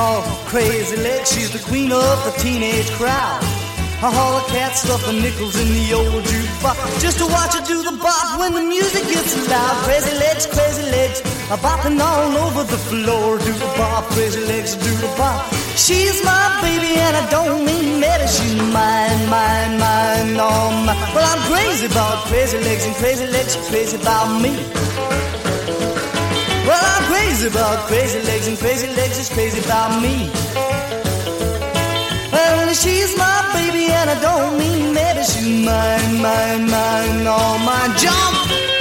call Crazy Legs. She's the queen of the teenage crowd. All the cats stuff the nickels in the old jukebox just to watch her do the bop when the music gets loud. Crazy Legs, bopping all over the floor. Do the bop, Crazy Legs, do the bop. She's my baby and I don't mean maybe. She's mine, mine, mine, all mine. Well, I'm crazy about Crazy Legs and Crazy Legs are crazy about me. Well, I'm crazy about Crazy Legs and Crazy Legs is crazy about me. Well, she's my baby and I don't mean maybe. She's mine, mine, mine, all mine. Jump!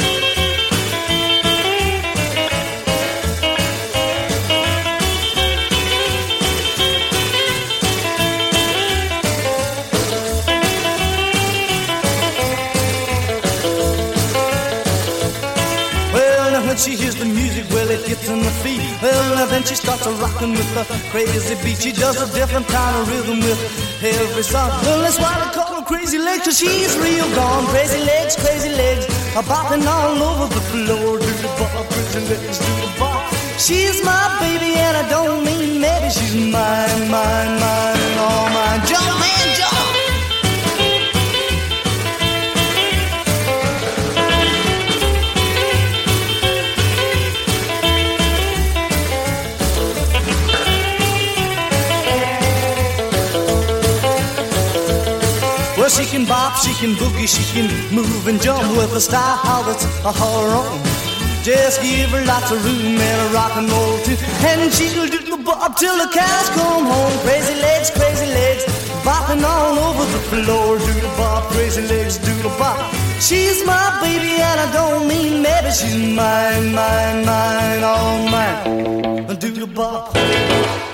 When she hears the music, well, it gets in the feet. Well, then she starts rocking with the crazy beat. She does a different kind of rhythm with every song. Well, that's why they call her Crazy Legs, 'cause she's real gone. Crazy Legs, bopping all over the floor. Do the bop, Crazy Legs, do the bop. She's my baby and I don't mean maybe. She's mine, mine, mine, all mine. Jump, man, jump! Well, she can bop, she can boogie, she can move and jump with a style that's her own. Just give her lots of room and a rock and roll too, and she'll do the bop till the cows come home. Crazy Legs, bopping all over the floor. Do the bop, Crazy Legs, do the bop. She's my baby and I don't mean maybe. She's mine, mine, mine, all mine. Do the bop.